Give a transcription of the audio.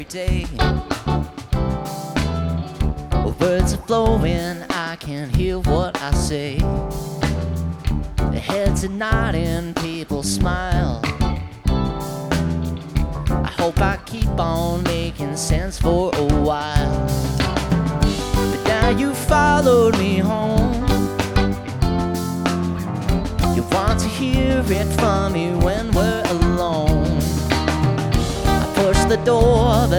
day. Words are flowing, I can hear what I say. The heads are nodding, people smile. I hope I keep on making sense for a while. But now you followed me home. You want to hear it from me when we're alone. I push the door, but